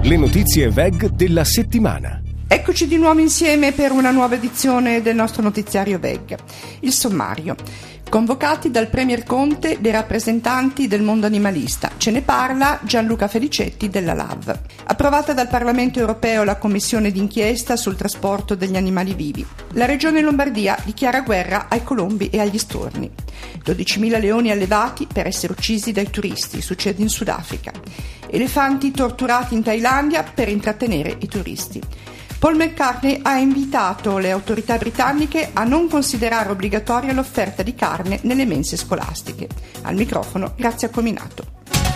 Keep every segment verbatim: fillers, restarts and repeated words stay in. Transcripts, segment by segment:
Le notizie V E G della settimana. Eccoci di nuovo insieme per una nuova edizione del nostro notiziario V E G. Il sommario. Convocati dal Premier Conte dei rappresentanti del mondo animalista. Ce ne parla Gianluca Felicetti della L A V. Approvata dal Parlamento europeo la commissione d'inchiesta sul trasporto degli animali vivi. La regione Lombardia dichiara guerra ai colombi e agli storni. dodicimila leoni allevati per essere uccisi dai turisti, succede in Sudafrica. Elefanti torturati in Thailandia per intrattenere i turisti. Paul McCartney ha invitato le autorità britanniche a non considerare obbligatoria l'offerta di carne nelle mense scolastiche. Al microfono Grazia Cominato.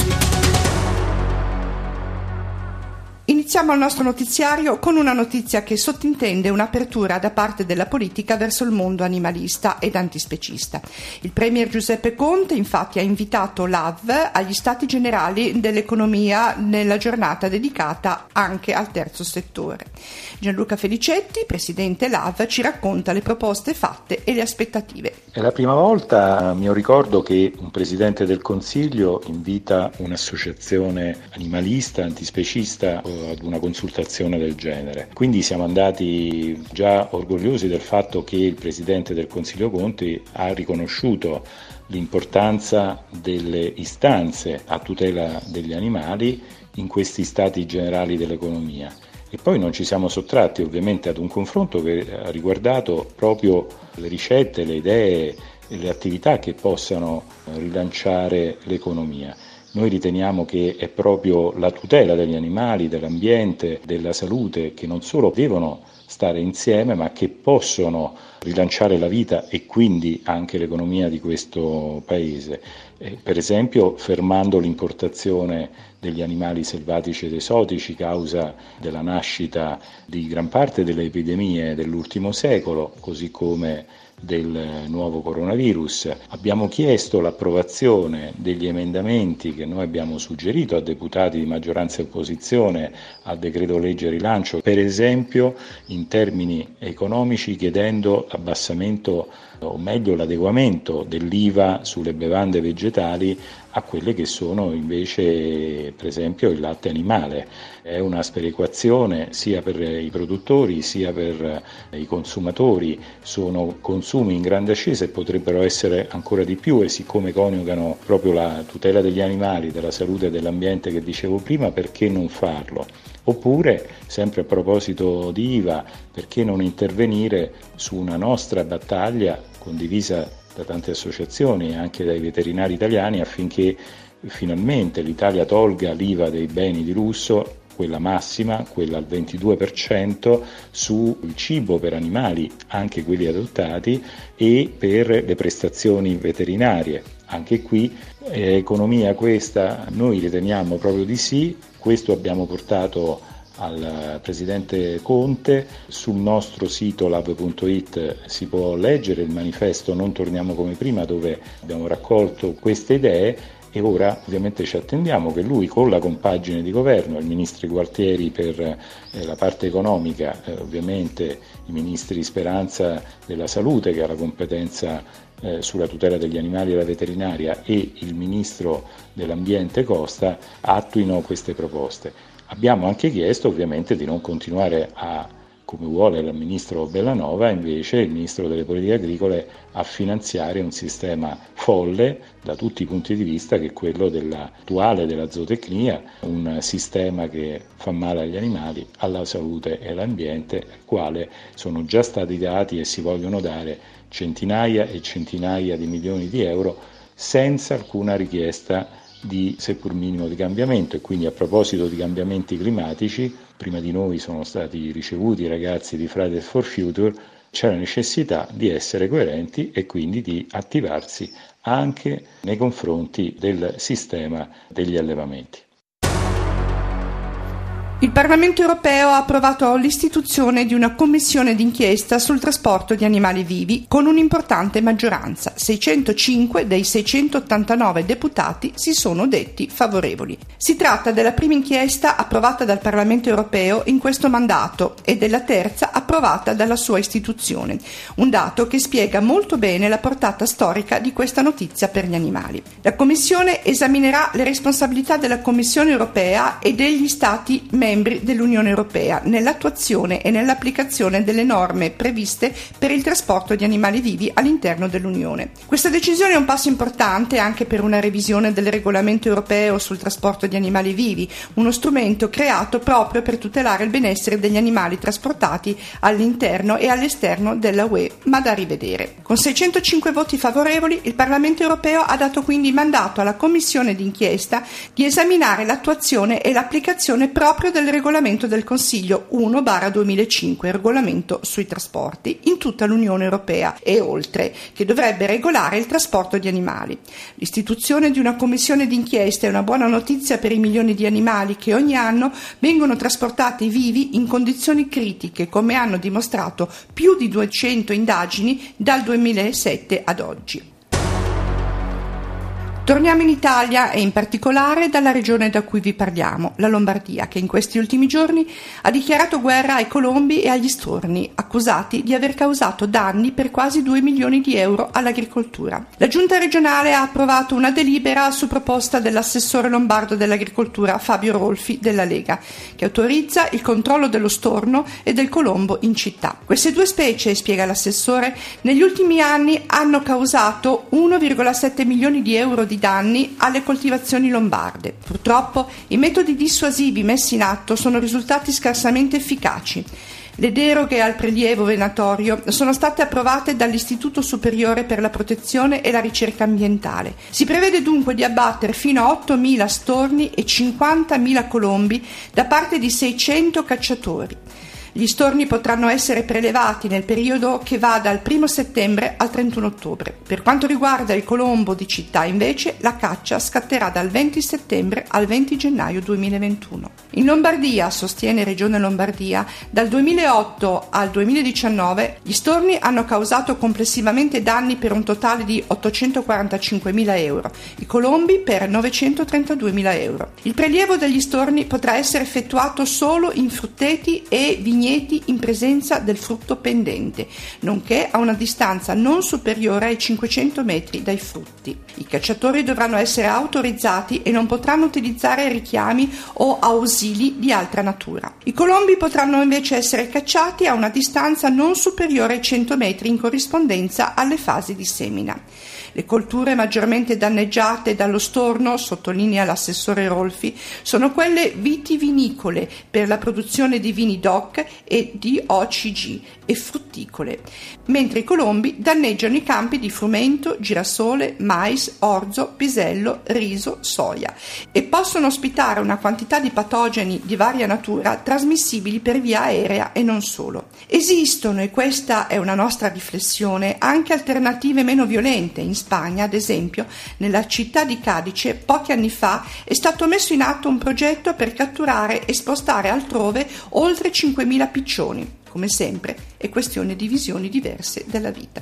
Iniziamo il nostro notiziario con una notizia che sottintende un'apertura da parte della politica verso il mondo animalista ed antispecista. Il Premier Giuseppe Conte infatti ha invitato l'A V agli Stati Generali dell'Economia nella giornata dedicata anche al terzo settore. Gianluca Felicetti, presidente L A V, ci racconta le proposte fatte e le aspettative. È la prima volta, a mio ricordo, che un presidente del Consiglio invita un'associazione animalista, antispecista ad una consultazione del genere. Quindi siamo andati già orgogliosi del fatto che il Presidente del Consiglio Conte ha riconosciuto l'importanza delle istanze a tutela degli animali in questi stati generali dell'economia. E poi non ci siamo sottratti ovviamente ad un confronto che ha riguardato proprio le ricette, le idee e le attività che possano rilanciare l'economia. Noi riteniamo che è proprio la tutela degli animali, dell'ambiente, della salute che non solo devono stare insieme ma che possono rilanciare la vita e quindi anche l'economia di questo paese. Eh, per esempio fermando l'importazione degli animali selvatici ed esotici causa della nascita di gran parte delle epidemie dell'ultimo secolo, così come del nuovo coronavirus. Abbiamo chiesto l'approvazione degli emendamenti che noi abbiamo suggerito a deputati di maggioranza e opposizione al decreto legge rilancio, per esempio in termini economici chiedendo abbassamento o meglio l'adeguamento dell'I V A sulle bevande vegetali a quelle che sono invece per esempio il latte animale. È una sperequazione sia per i produttori sia per i consumatori, sono consumi in grande ascesa e potrebbero essere ancora di più, e siccome coniugano proprio la tutela degli animali, della salute e dell'ambiente che dicevo prima, perché non farlo? Oppure, sempre a proposito di I V A, perché non intervenire su una nostra battaglia condivisa da tante associazioni e anche dai veterinari italiani affinché finalmente l'Italia tolga l'I V A dei beni di lusso, quella massima, quella al ventidue per cento, sul cibo per animali, anche quelli adottati, e per le prestazioni veterinarie. Anche qui è economia questa? Noi riteniamo proprio di sì. Questo abbiamo portato al Presidente Conte. Sul nostro sito lav punto it si può leggere il manifesto Non torniamo come prima, dove abbiamo raccolto queste idee, e ora ovviamente ci attendiamo che lui, con la compagine di governo, il ministro Gualtieri per eh, la parte economica, eh, ovviamente i ministri Speranza della salute che ha la competenza eh, sulla tutela degli animali e la veterinaria, e il ministro dell'ambiente Costa, attuino queste proposte. Abbiamo anche chiesto ovviamente di non continuare a, come vuole il ministro Bellanova, invece il ministro delle politiche agricole, a finanziare un sistema folle da tutti i punti di vista, che è quello dell'attuale della zootecnia, un sistema che fa male agli animali, alla salute e all'ambiente, al quale sono già stati dati e si vogliono dare centinaia e centinaia di milioni di euro senza alcuna richiesta di seppur minimo di cambiamento. E quindi, a proposito di cambiamenti climatici, prima di noi sono stati ricevuti i ragazzi di Fridays for Future, c'è la necessità di essere coerenti e quindi di attivarsi anche nei confronti del sistema degli allevamenti. Il Parlamento europeo ha approvato l'istituzione di una commissione d'inchiesta sul trasporto di animali vivi con un'importante maggioranza. seicentocinque dei seicentottantanove deputati si sono detti favorevoli. Si tratta della prima inchiesta approvata dal Parlamento europeo in questo mandato e della terza approvata approvata dalla sua istituzione, un dato che spiega molto bene la portata storica di questa notizia per gli animali. La Commissione esaminerà le responsabilità della Commissione europea e degli Stati membri dell'Unione europea nell'attuazione e nell'applicazione delle norme previste per il trasporto di animali vivi all'interno dell'Unione. Questa decisione è un passo importante anche per una revisione del regolamento europeo sul trasporto di animali vivi, uno strumento creato proprio per tutelare il benessere degli animali trasportati all'interno e all'esterno della U E, ma da rivedere. Con seicentocinque voti favorevoli, il Parlamento europeo ha dato quindi mandato alla Commissione d'inchiesta di esaminare l'attuazione e l'applicazione proprio del regolamento del Consiglio uno barra duemilacinque, regolamento sui trasporti, in tutta l'Unione europea e oltre, che dovrebbe regolare il trasporto di animali. L'istituzione di una commissione d'inchiesta è una buona notizia per i milioni di animali che ogni anno vengono trasportati vivi in condizioni critiche, come hanno dimostrato più di duecento indagini dal duemilasette ad oggi. Torniamo in Italia e in particolare dalla regione da cui vi parliamo, la Lombardia, che in questi ultimi giorni ha dichiarato guerra ai colombi e agli storni, accusati di aver causato danni per quasi due milioni di euro all'agricoltura. La giunta regionale ha approvato una delibera su proposta dell'assessore lombardo dell'agricoltura Fabio Rolfi della Lega, che autorizza il controllo dello storno e del colombo in città. Queste due specie, spiega l'assessore, negli ultimi anni hanno causato uno virgola sette milioni di euro di danni alle coltivazioni lombarde. Purtroppo i metodi dissuasivi messi in atto sono risultati scarsamente efficaci. Le deroghe al prelievo venatorio sono state approvate dall'Istituto Superiore per la Protezione e la Ricerca Ambientale. Si prevede dunque di abbattere fino a ottomila storni e cinquantamila colombi da parte di seicento cacciatori. Gli storni potranno essere prelevati nel periodo che va dal primo settembre al trentuno ottobre. Per quanto riguarda il colombo di città, invece, la caccia scatterà dal venti settembre al venti gennaio duemilaventuno. In Lombardia, sostiene Regione Lombardia, dal duemilaotto al duemiladiciannove gli storni hanno causato complessivamente danni per un totale di ottocentoquarantacinquemila euro, i colombi per novecentotrentaduemila euro. Il prelievo degli storni potrà essere effettuato solo in frutteti e vigneti in presenza del frutto pendente, nonché a una distanza non superiore ai cinquecento metri dai frutti. I cacciatori dovranno essere autorizzati e non potranno utilizzare richiami o ausili di altra natura. I colombi potranno invece essere cacciati a una distanza non superiore ai cento metri in corrispondenza alle fasi di semina. Le colture maggiormente danneggiate dallo storno, sottolinea l'assessore Rolfi, sono quelle vitivinicole per la produzione di vini D O C e di O C G e frutticole, mentre i colombi danneggiano i campi di frumento, girasole, mais, orzo, pisello, riso, soia e possono ospitare una quantità di patogeni di varia natura trasmissibili per via aerea e non solo. Esistono, e questa è una nostra riflessione, anche alternative meno violente. In Spagna, ad esempio, nella città di Cadice, pochi anni fa è stato messo in atto un progetto per catturare e spostare altrove oltre cinquemila piccioni. Come sempre, è questione di visioni diverse della vita.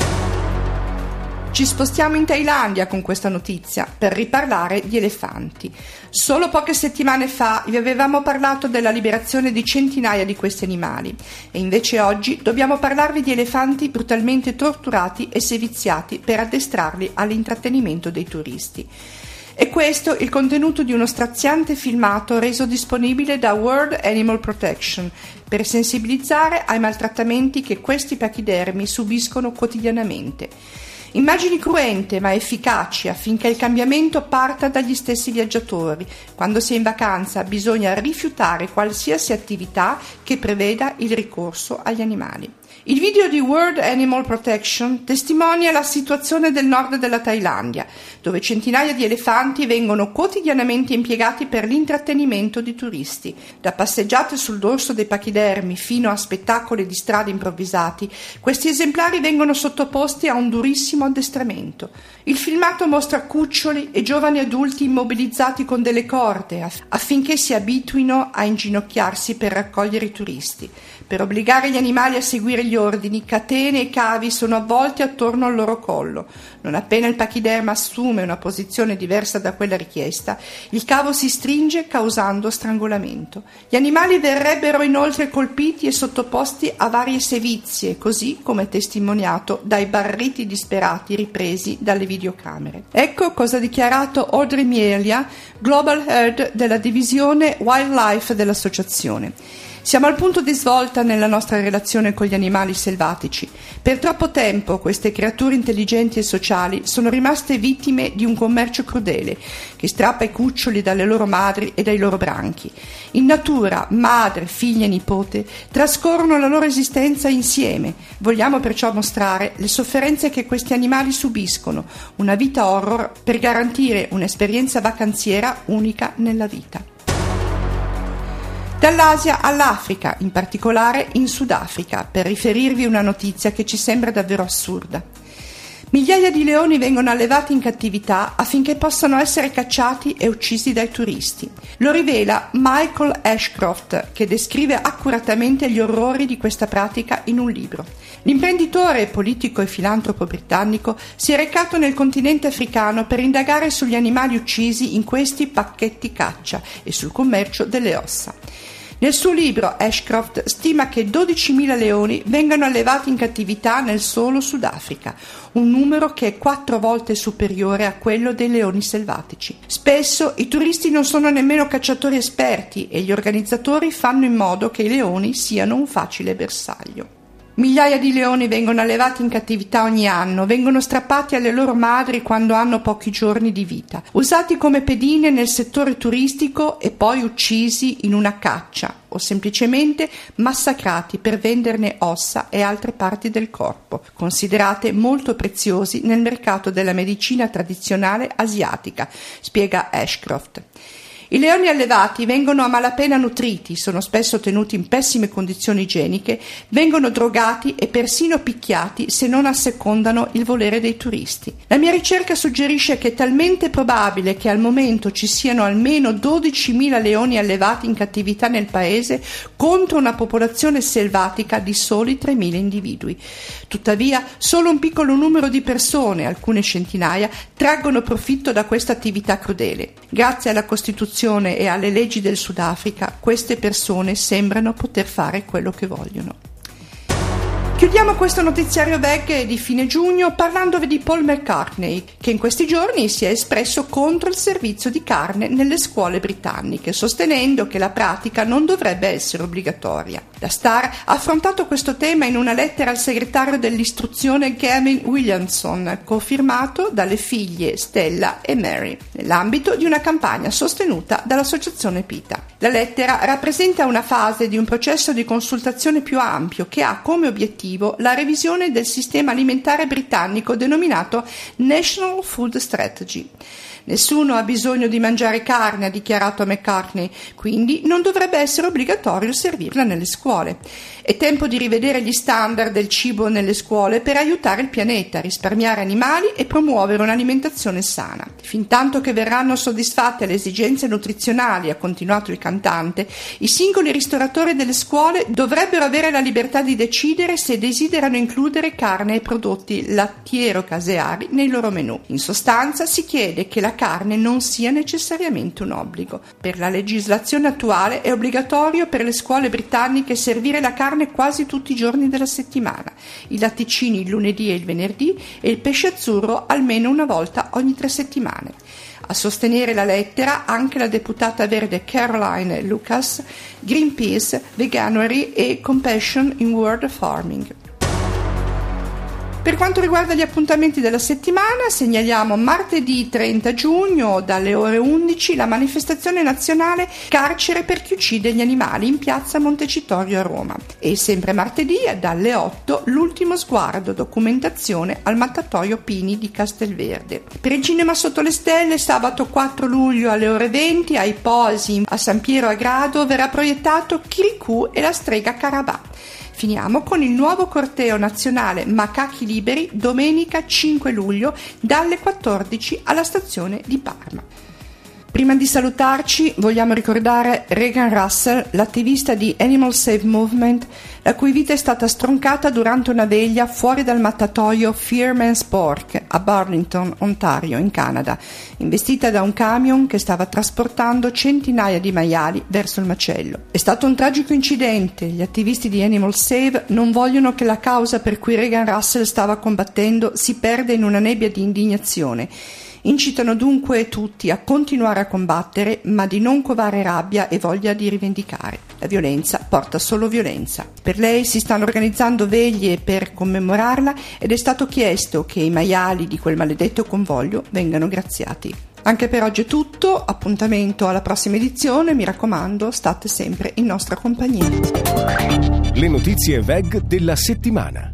Ci spostiamo in Thailandia con questa notizia per riparlare di elefanti. Solo poche settimane fa vi avevamo parlato della liberazione di centinaia di questi animali e invece oggi dobbiamo parlarvi di elefanti brutalmente torturati e seviziati per addestrarli all'intrattenimento dei turisti. E questo il contenuto di uno straziante filmato reso disponibile da World Animal Protection per sensibilizzare ai maltrattamenti che questi pachidermi subiscono quotidianamente. Immagini cruente ma efficaci affinché il cambiamento parta dagli stessi viaggiatori. Quando si è in vacanza bisogna rifiutare qualsiasi attività che preveda il ricorso agli animali. Il video di World Animal Protection testimonia la situazione del nord della Thailandia, dove centinaia di elefanti vengono quotidianamente impiegati per l'intrattenimento di turisti. Da passeggiate sul dorso dei pachidermi fino a spettacoli di strada improvvisati, questi esemplari vengono sottoposti a un durissimo addestramento. Il filmato mostra cuccioli e giovani adulti immobilizzati con delle corde affinché si abituino a inginocchiarsi per raccogliere i turisti. Per obbligare gli animali a seguire degli ordini, catene e cavi sono avvolti attorno al loro collo. Non appena il pachiderma assume una posizione diversa da quella richiesta, il cavo si stringe causando strangolamento. Gli animali verrebbero inoltre colpiti e sottoposti a varie sevizie, così come testimoniato dai barriti disperati ripresi dalle videocamere. Ecco cosa ha dichiarato Audrey Mielia, Global Head della divisione Wildlife dell'associazione. Siamo al punto di svolta nella nostra relazione con gli animali selvatici. Per troppo tempo queste creature intelligenti e sociali sono rimaste vittime di un commercio crudele che strappa i cuccioli dalle loro madri e dai loro branchi. In natura, madre, figlia e nipote trascorrono la loro esistenza insieme. Vogliamo perciò mostrare le sofferenze che questi animali subiscono, una vita horror per garantire un'esperienza vacanziera unica nella vita. Dall'Asia all'Africa, in particolare in Sudafrica, per riferirvi una notizia che ci sembra davvero assurda. Migliaia di leoni vengono allevati in cattività affinché possano essere cacciati e uccisi dai turisti. Lo rivela Michael Ashcroft, che descrive accuratamente gli orrori di questa pratica in un libro. L'imprenditore, politico e filantropo britannico si è recato nel continente africano per indagare sugli animali uccisi in questi pacchetti caccia e sul commercio delle ossa. Nel suo libro Ashcroft stima che dodicimila leoni vengano allevati in cattività nel solo Sudafrica, un numero che è quattro volte superiore a quello dei leoni selvatici. Spesso i turisti non sono nemmeno cacciatori esperti e gli organizzatori fanno in modo che i leoni siano un facile bersaglio. Migliaia di leoni vengono allevati in cattività ogni anno, vengono strappati alle loro madri quando hanno pochi giorni di vita, usati come pedine nel settore turistico e poi uccisi in una caccia o semplicemente massacrati per venderne ossa e altre parti del corpo, considerate molto preziosi nel mercato della medicina tradizionale asiatica, spiega Ashcroft. I leoni allevati vengono a malapena nutriti, sono spesso tenuti in pessime condizioni igieniche, vengono drogati e persino picchiati se non assecondano il volere dei turisti. La mia ricerca suggerisce che è talmente probabile che al momento ci siano almeno dodicimila leoni allevati in cattività nel paese contro una popolazione selvatica di soli tremila individui. Tuttavia, solo un piccolo numero di persone, alcune centinaia, traggono profitto da questa attività crudele. Grazie alla Costituzione e alle leggi del Sudafrica, queste persone sembrano poter fare quello che vogliono. Chiudiamo questo notiziario veg di fine giugno parlandovi di Paul McCartney, che in questi giorni si è espresso contro il servizio di carne nelle scuole britanniche, sostenendo che la pratica non dovrebbe essere obbligatoria. La star ha affrontato questo tema in una lettera al segretario dell'istruzione Gavin Williamson, cofirmato dalle figlie Stella e Mary, nell'ambito di una campagna sostenuta dall'associazione PETA. La lettera rappresenta una fase di un processo di consultazione più ampio che ha come obiettivo la revisione del sistema alimentare britannico denominato National Food Strategy. Nessuno ha bisogno di mangiare carne, ha dichiarato McCartney, quindi non dovrebbe essere obbligatorio servirla nelle scuole. È tempo di rivedere gli standard del cibo nelle scuole per aiutare il pianeta, risparmiare animali e promuovere un'alimentazione sana. Fintanto che verranno soddisfatte le esigenze nutrizionali, ha continuato il cantante, i singoli ristoratori delle scuole dovrebbero avere la libertà di decidere se desiderano includere carne e prodotti lattiero-caseari nei loro menù. In sostanza si chiede che la carne non sia necessariamente un obbligo. Per la legislazione attuale è obbligatorio per le scuole britanniche servire la carne quasi tutti i giorni della settimana, i latticini il lunedì e il venerdì e il pesce azzurro almeno una volta ogni tre settimane. A sostenere la lettera anche la deputata verde Caroline Lucas, Greenpeace, Veganuary e Compassion in World Farming. Per quanto riguarda gli appuntamenti della settimana, segnaliamo martedì trenta giugno dalle ore undici la manifestazione nazionale Carcere per chi uccide gli animali in piazza Montecitorio a Roma e sempre martedì dalle otto l'ultimo sguardo, documentazione al mattatoio Pini di Castelverde. Per il cinema sotto le stelle sabato quattro luglio alle ore venti ai Posi a San Piero a Grado verrà proiettato Kirikou e la strega Carabà. Finiamo con il nuovo corteo nazionale Macachi Liberi domenica cinque luglio dalle quattordici alla stazione di Parma. Prima di salutarci vogliamo ricordare Regan Russell, l'attivista di Animal Save Movement, la cui vita è stata stroncata durante una veglia fuori dal mattatoio Fearman's Pork a Burlington, Ontario, in Canada, investita da un camion che stava trasportando centinaia di maiali verso il macello. È stato un tragico incidente, gli attivisti di Animal Save non vogliono che la causa per cui Regan Russell stava combattendo si perda in una nebbia di indignazione. Incitano dunque tutti a continuare a combattere, ma di non covare rabbia e voglia di rivendicare. La violenza porta solo violenza. Per lei si stanno organizzando veglie per commemorarla ed è stato chiesto che i maiali di quel maledetto convoglio vengano graziati. Anche per oggi è tutto, appuntamento alla prossima edizione, mi raccomando, state sempre in nostra compagnia. Le notizie V E G della settimana.